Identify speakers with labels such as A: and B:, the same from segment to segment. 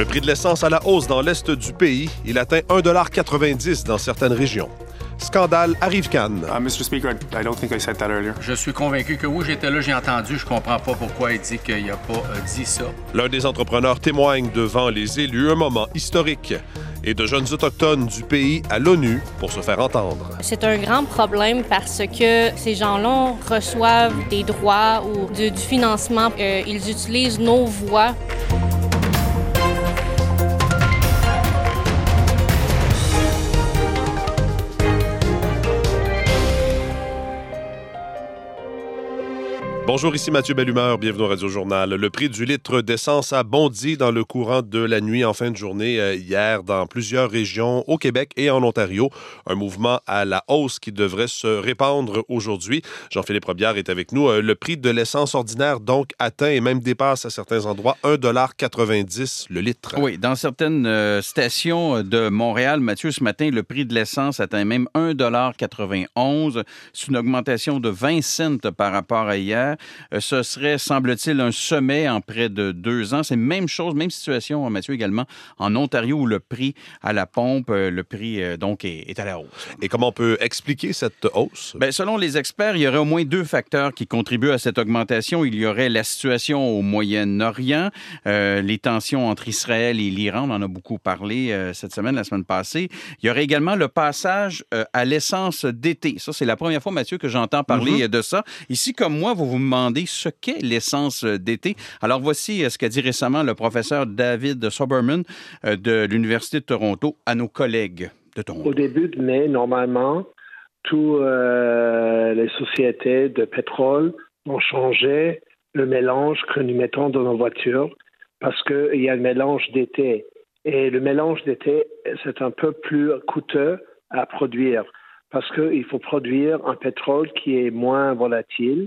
A: Le prix de l'essence à la hausse dans l'est du pays. Il atteint 1,90 $ dans certaines régions. Scandale Arrive-Can.
B: Mr. Speaker, I don't think I said that earlier.
C: Je suis convaincu que oui, j'étais là, j'ai entendu. Je comprends pas pourquoi il dit qu'il n'a pas dit ça.
A: L'un des entrepreneurs témoigne devant les élus un moment historique. Et de jeunes autochtones du pays à l'ONU pour se faire entendre.
D: C'est un grand problème parce que ces gens-là reçoivent des droits ou du financement. Ils utilisent nos voix.
A: Bonjour, ici Mathieu Bellumeur, bienvenue au Radio-Journal. Le prix du litre d'essence a bondi dans le courant de la nuit en fin de journée hier dans plusieurs régions au Québec et en Ontario. Un mouvement à la hausse qui devrait se répandre aujourd'hui. Jean-Philippe Robillard est avec nous. Le prix de l'essence ordinaire donc atteint et même dépasse à certains endroits 1,90 $ le litre.
E: Oui, dans certaines stations de Montréal, Mathieu, ce matin, le prix de l'essence atteint même 1,91 $. C'est une augmentation de 20 cents par rapport à hier. Ce serait, semble-t-il, un sommet en près de 2 ans. C'est même chose, même situation, Mathieu, également en Ontario, où le prix à la pompe, le prix, donc, est à la hausse.
A: Et comment on peut expliquer cette hausse?
E: Bien, selon les experts, il y aurait au moins 2 facteurs qui contribuent à cette augmentation. Il y aurait la situation au Moyen-Orient, les tensions entre Israël et l'Iran, on en a beaucoup parlé cette semaine, la semaine passée. Il y aurait également le passage à l'essence d'été. Ça, c'est la première fois, Mathieu, que j'entends parler de ça. Ici, comme moi, vous vous demandez ce qu'est l'essence d'été. Alors, voici ce qu'a dit récemment le professeur David Soberman de l'Université de Toronto à nos collègues de Toronto.
F: Au début de mai, normalement, toutes les sociétés de pétrole ont changé le mélange que nous mettons dans nos voitures parce qu'il y a un mélange d'été. Et le mélange d'été, c'est un peu plus coûteux à produire parce qu'il faut produire un pétrole qui est moins volatile,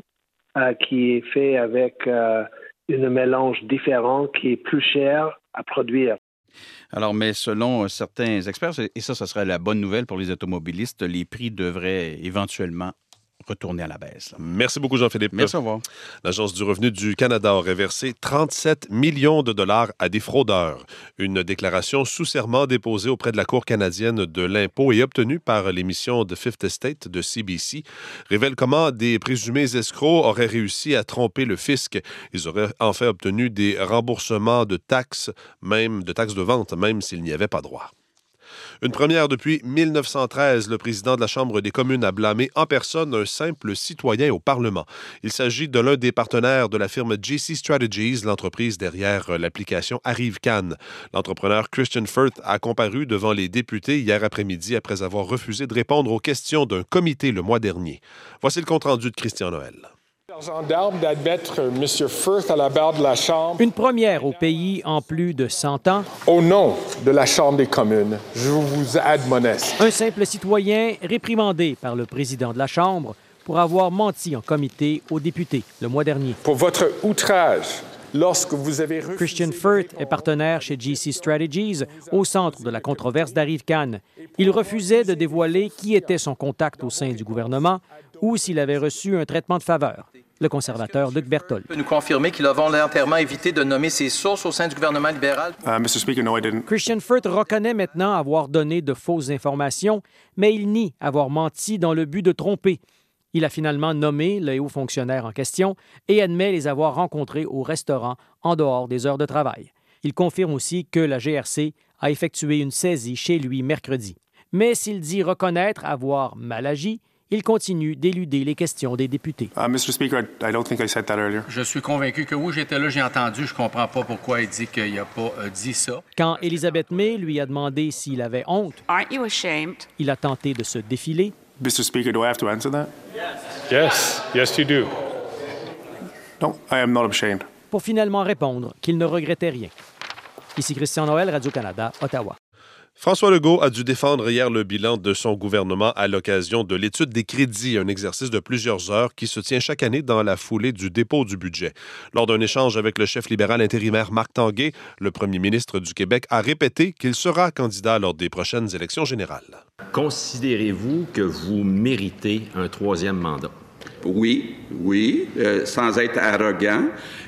F: qui est fait avec un mélange différent, qui est plus cher à produire.
E: Alors, mais selon certains experts, et ça serait la bonne nouvelle pour les automobilistes, les prix devraient éventuellement retourner à la baisse. Là.
A: Merci beaucoup, Jean-Philippe.
E: Merci, au revoir.
A: L'Agence du revenu du Canada aurait versé 37 millions de dollars à des fraudeurs. Une déclaration sous serment déposée auprès de la Cour canadienne de l'impôt et obtenue par l'émission The Fifth Estate de CBC révèle comment des présumés escrocs auraient réussi à tromper le fisc. Ils auraient en fait obtenu des remboursements de taxes, même de taxes de vente, même s'ils n'y avaient pas droit. Une première depuis 1913, le président de la Chambre des communes a blâmé en personne un simple citoyen au Parlement. Il s'agit de l'un des partenaires de la firme JC Strategies, l'entreprise derrière l'application Arrive-Can. L'entrepreneur Christian Firth a comparu devant les députés hier après-midi après avoir refusé de répondre aux questions d'un comité le mois dernier. Voici le compte-rendu de Christian Noël.
G: Gendarme d'admettre M. Firth à la barre de la Chambre.
H: Une première au pays en plus de 100 ans.
G: Au nom de la Chambre des communes, je vous admoneste.
H: Un simple citoyen réprimandé par le président de la Chambre pour avoir menti en comité aux députés le mois dernier.
G: Pour votre outrage, lorsque vous avez refusé...
H: Christian Firth est partenaire chez JC Strategies, au centre de la controverse d'Arrive-Can. Il refusait de dévoiler qui était son contact au sein du gouvernement ou s'il avait reçu un traitement de faveur. Le conservateur Luc Berthold
I: peut nous confirmer qu'il a volontairement évité de nommer ses sources au sein du gouvernement libéral.
B: Mr. Speaker, no, I didn't.
H: Christian Firth reconnaît maintenant avoir donné de fausses informations, mais il nie avoir menti dans le but de tromper. Il a finalement nommé le haut fonctionnaire en question et admet les avoir rencontrés au restaurant en dehors des heures de travail. Il confirme aussi que la GRC a effectué une saisie chez lui mercredi. Mais s'il dit reconnaître avoir mal agi, il continue d'éluder les questions des députés.
B: Mr. Speaker, I don't think I said that earlier.
C: Je suis convaincu que oui, j'étais là, j'ai entendu. Je comprends pas pourquoi il dit qu'il n'a pas dit ça.
H: Quand Elizabeth May lui a demandé s'il avait honte,
J: Aren't you ashamed?
H: Il a tenté de se défiler.
B: Mr. Speaker, do I have to answer that?
G: Yes, yes you do.
B: No, I am not ashamed.
H: Pour finalement répondre qu'il ne regrettait rien. Ici Christian Noël, Radio-Canada, Ottawa.
A: François Legault a dû défendre hier le bilan de son gouvernement à l'occasion de l'étude des crédits, un exercice de plusieurs heures qui se tient chaque année dans la foulée du dépôt du budget. Lors d'un échange avec le chef libéral intérimaire Marc Tanguay, le premier ministre du Québec a répété qu'il sera candidat lors des prochaines élections générales.
K: Considérez-vous que vous méritez un troisième mandat?
J: Oui, sans être arrogant.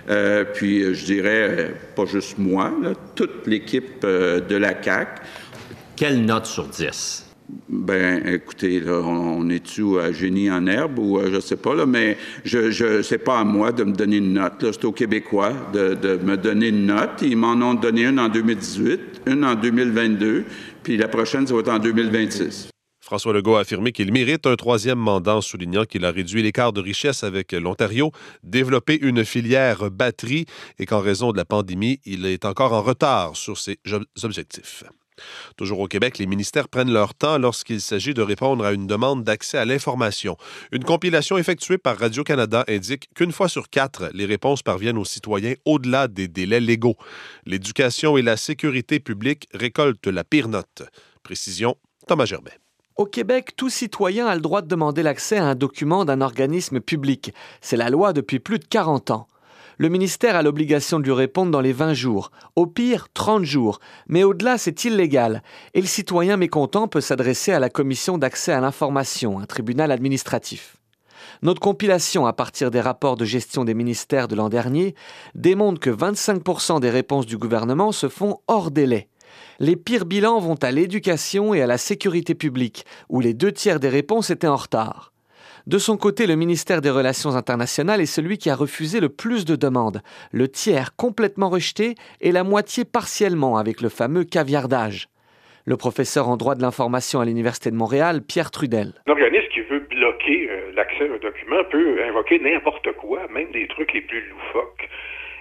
J: Puis je dirais, pas juste moi, là, toute l'équipe de la CAQ.
K: Quelle note sur 10?
J: Ben, écoutez, là, on est-tu à génie en herbe ou je sais pas, là, mais c'est pas à moi de me donner une note, là. C'est aux Québécois de me donner une note. Ils m'en ont donné une en 2018, une en 2022, puis la prochaine, ça va être en 2026.
A: François Legault a affirmé qu'il mérite un troisième mandat en soulignant qu'il a réduit l'écart de richesse avec l'Ontario, développé une filière batterie et qu'en raison de la pandémie, il est encore en retard sur ses objectifs. Toujours au Québec, les ministères prennent leur temps lorsqu'il s'agit de répondre à une demande d'accès à l'information. Une compilation effectuée par Radio-Canada indique qu'une fois sur 4, les réponses parviennent aux citoyens au-delà des délais légaux. L'éducation et la sécurité publique récoltent la pire note. Précision, Thomas Gerbet.
L: Au Québec, tout citoyen a le droit de demander l'accès à un document d'un organisme public. C'est la loi depuis plus de 40 ans. Le ministère a l'obligation de lui répondre dans les 20 jours. Au pire, 30 jours. Mais au-delà, c'est illégal. Et le citoyen mécontent peut s'adresser à la Commission d'accès à l'information, un tribunal administratif. Notre compilation, à partir des rapports de gestion des ministères de l'an dernier, démontre que 25% des réponses du gouvernement se font hors délai. Les pires bilans vont à l'éducation et à la sécurité publique, où les 2/3 des réponses étaient en retard. De son côté, le ministère des Relations internationales est celui qui a refusé le plus de demandes, le tiers complètement rejeté et la moitié partiellement avec le fameux caviardage. Le professeur en droit de l'information à l'Université de Montréal, Pierre Trudel.
M: L'organisme qui veut bloquer l'accès à un document peut invoquer n'importe quoi, même des trucs les plus loufoques.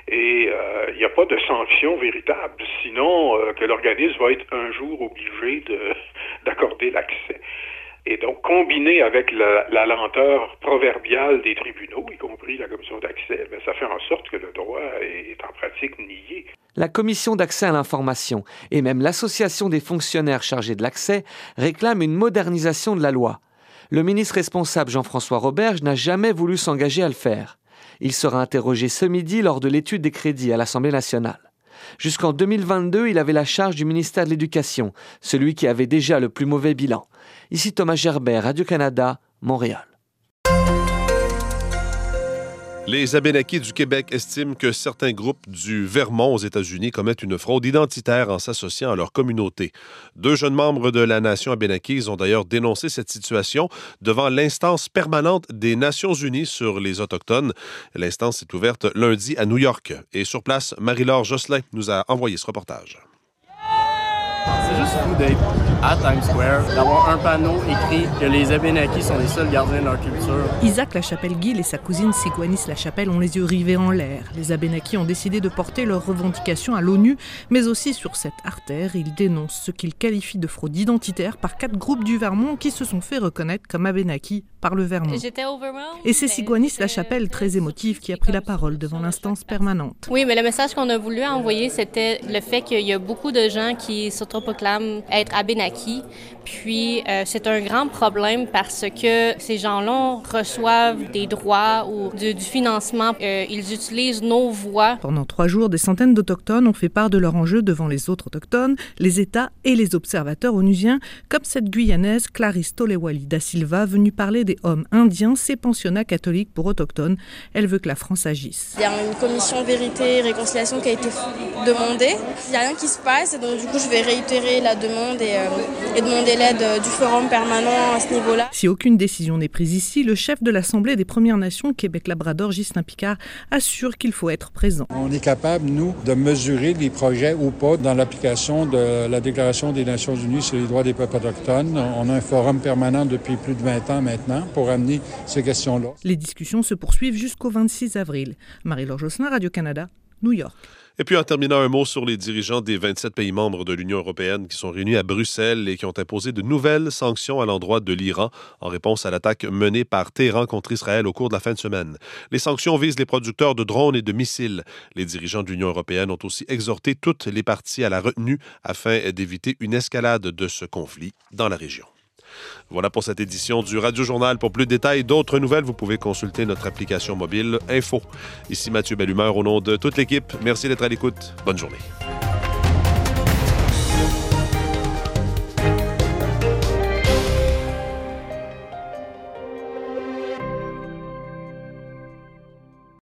M: Et il n'y a pas de sanction véritable, sinon que l'organisme va être un jour obligé d'accorder l'accès. Et donc, combiné avec la lenteur proverbiale des tribunaux, y compris la commission d'accès, bien, ça fait en sorte que le droit est en pratique nié.
L: La commission d'accès à l'information et même l'association des fonctionnaires chargés de l'accès réclament une modernisation de la loi. Le ministre responsable Jean-François Roberge n'a jamais voulu s'engager à le faire. Il sera interrogé ce midi lors de l'étude des crédits à l'Assemblée nationale. Jusqu'en 2022, il avait la charge du ministère de l'Éducation, celui qui avait déjà le plus mauvais bilan. Ici Thomas Gerbet, Radio-Canada, Montréal.
A: Les Abénakis du Québec estiment que certains groupes du Vermont aux États-Unis commettent une fraude identitaire en s'associant à leur communauté. 2 jeunes membres de la nation abénakise ont d'ailleurs dénoncé cette situation devant l'instance permanente des Nations unies sur les Autochtones. L'instance est ouverte lundi à New York. Et sur place, Marie-Laure Josselin nous a envoyé ce reportage.
N: C'est juste fou d'être à Times Square, d'avoir un panneau écrit que les Abénakis sont les seuls gardiens de leur culture.
O: Isaac Lachapelle-Guil et sa cousine Sigouanis Lachapelle ont les yeux rivés en l'air. Les Abénakis ont décidé de porter leurs revendications à l'ONU, mais aussi sur cette artère. Ils dénoncent ce qu'ils qualifient de fraude identitaire par 4 groupes du Vermont qui se sont fait reconnaître comme Abénakis par le Vermont. Et c'est Sigouanis Lachapelle, très émotive, qui a pris la parole devant l'instance permanente.
D: Oui, mais le message qu'on a voulu envoyer, c'était le fait qu'il y a beaucoup de gens qui s'autoproclament être Abénakis. Puis, c'est un grand problème parce que ces gens-là reçoivent des droits ou du financement. Ils utilisent nos voix.
O: Pendant 3 jours, des centaines d'Autochtones ont fait part de leur enjeu devant les autres Autochtones, les États et les observateurs onusiens, comme cette Guyanaise Clarisse Tolewali da Silva, venue parler des hommes indiens, ces pensionnats catholiques pour Autochtones. Elle veut que la France agisse.
P: Il y a une commission vérité et réconciliation qui a été demandée. Il n'y a rien qui se passe, et donc du coup, je vais réitérer la demande et demander l'aide du forum permanent à ce niveau-là.
O: Si aucune décision n'est prise ici, le chef de l'Assemblée des Premières Nations Québec-Labrador, Ghislain Picard, assure qu'il faut être présent.
Q: On est capable, nous, de mesurer les progrès ou pas dans l'application de la Déclaration des Nations unies sur les droits des peuples autochtones. On a un forum permanent depuis plus de 20 ans maintenant pour amener ces questions-là.
O: Les discussions se poursuivent jusqu'au 26 avril. Marie-Laure Josselin, Radio-Canada, New York.
A: Et puis, en terminant, un mot sur les dirigeants des 27 pays membres de l'Union européenne qui sont réunis à Bruxelles et qui ont imposé de nouvelles sanctions à l'endroit de l'Iran en réponse à l'attaque menée par Téhéran contre Israël au cours de la fin de semaine. Les sanctions visent les producteurs de drones et de missiles. Les dirigeants de l'Union européenne ont aussi exhorté toutes les parties à la retenue afin d'éviter une escalade de ce conflit dans la région. Voilà pour cette édition du Radio Journal. Pour plus de détails et d'autres nouvelles, vous pouvez consulter notre application mobile Info. Ici Mathieu Bellumeur au nom de toute l'équipe. Merci d'être à l'écoute. Bonne journée.